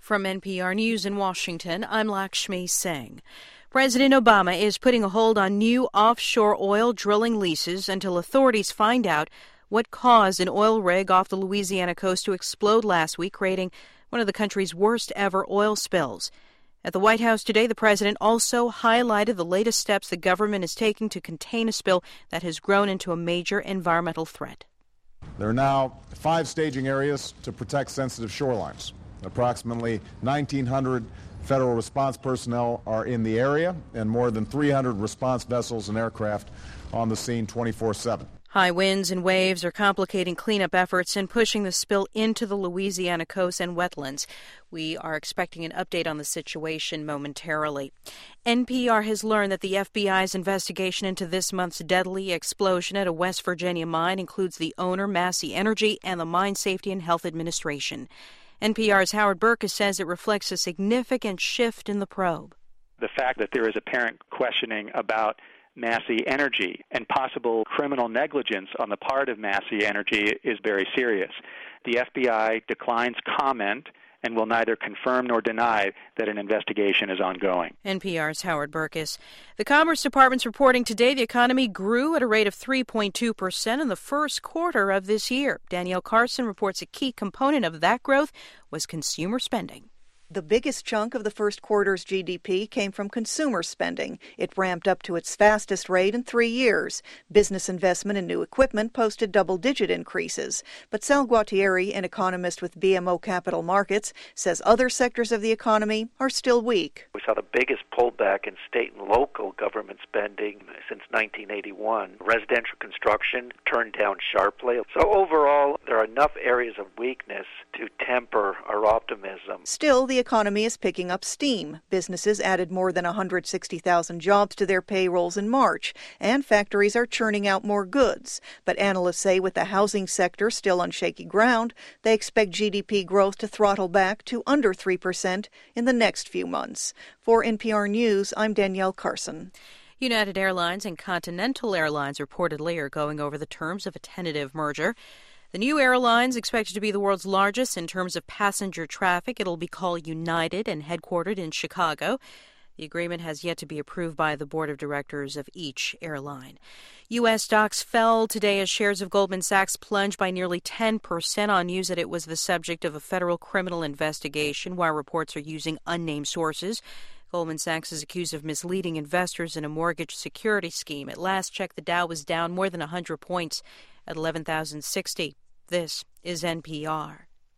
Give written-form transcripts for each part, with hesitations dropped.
From NPR News in Washington, I'm Lakshmi Singh. President Obama is putting a hold on new offshore oil drilling leases until authorities find out what caused an oil rig off the Louisiana coast to explode last week, creating one of the country's worst ever oil spills. At the White House today, the president also highlighted the latest steps the government is taking to contain a spill that has grown into a major environmental threat. There are now 5 staging areas to protect sensitive shorelines. Approximately 1,900 federal response personnel are in the area, and more than 300 response vessels and aircraft on the scene 24/7. High winds and waves are complicating cleanup efforts and pushing the spill into the Louisiana coast and wetlands. We are expecting an update on the situation momentarily. NPR has learned that the FBI's investigation into this month's deadly explosion at a West Virginia mine includes the owner, Massey Energy, and the Mine Safety and Health Administration. NPR's Howard Burkus says it reflects a significant shift in the probe. The fact that there is apparent questioning about Massey Energy and possible criminal negligence on the part of Massey Energy is very serious. The FBI declines comment and will neither confirm nor deny that an investigation is ongoing. NPR's Howard Burkus. The Commerce Department's reporting today the economy grew at a rate of 3.2% in the first quarter of this year. Danielle Carson reports a key component of that growth was consumer spending. The biggest chunk of the first quarter's GDP came from consumer spending. It ramped up to its fastest rate in 3 years. Business investment in new equipment posted double-digit increases. But Sal Guattieri, an economist with BMO Capital Markets, says other sectors of the economy are still weak. We saw the biggest pullback in state and local government spending since 1981. Residential construction turned down sharply. So overall, there are enough areas of weakness to temper our optimism. Still, the economy is picking up steam. Businesses added more than 160,000 jobs to their payrolls in March, and factories are churning out more goods. But analysts say with the housing sector still on shaky ground, they expect GDP growth to throttle back to under 3% in the next few months. For NPR News, I'm Danielle Carson. United Airlines and Continental Airlines reportedly are going over the terms of a tentative merger. The new airline is expected to be the world's largest in terms of passenger traffic. It'll be called United and headquartered in Chicago. The agreement has yet to be approved by the board of directors of each airline. U.S. stocks fell today as shares of Goldman Sachs plunged by nearly 10% on news that it was the subject of a federal criminal investigation, while reports are using unnamed sources. Goldman Sachs is accused of misleading investors in a mortgage security scheme. At last check, the Dow was down more than 100 points at 11,060. This is NPR.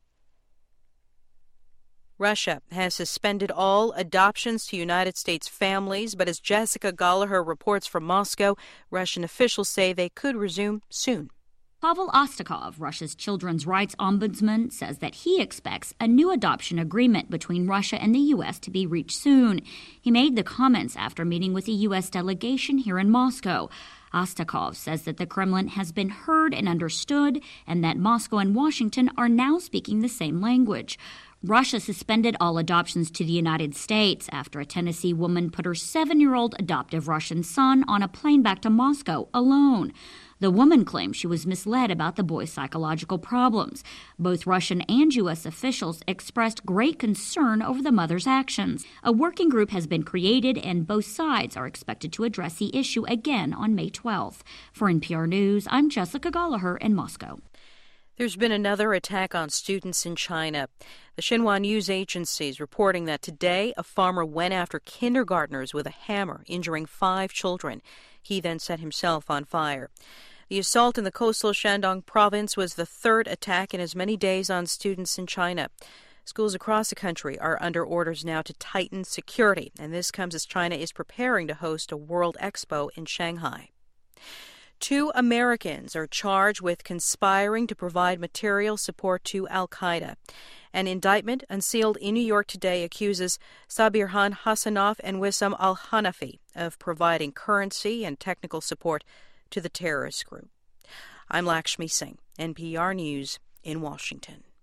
Russia has suspended all adoptions to United States families, but as Jessica Gallagher reports from Moscow, Russian officials say they could resume soon. Pavel Ostakov, Russia's children's rights ombudsman, says that he expects a new adoption agreement between Russia and the U.S. to be reached soon. He made the comments after meeting with a U.S. delegation here in Moscow. Ostakov says that the Kremlin has been heard and understood, and that Moscow and Washington are now speaking the same language. Russia suspended all adoptions to the United States after a Tennessee woman put her 7-year-old adoptive Russian son on a plane back to Moscow alone. The woman claims she was misled about the boy's psychological problems. Both Russian and U.S. officials expressed great concern over the mother's actions. A working group has been created, and both sides are expected to address the issue again on May 12th. For NPR News, I'm Jessica Gallagher in Moscow. There's been another attack on students in China. The Xinhua News Agency is reporting that today a farmer went after kindergartners with a hammer, injuring 5 children. He then set himself on fire. The assault in the coastal Shandong province was the 3rd attack in as many days on students in China. Schools across the country are under orders now to tighten security, and this comes as China is preparing to host a World Expo in Shanghai. 2 Americans are charged with conspiring to provide material support to al-Qaeda. An indictment unsealed in New York today accuses Sabirhan Hassanov and Wissam al-Hanafi of providing currency and technical support to the terrorist group. I'm Lakshmi Singh, NPR News in Washington.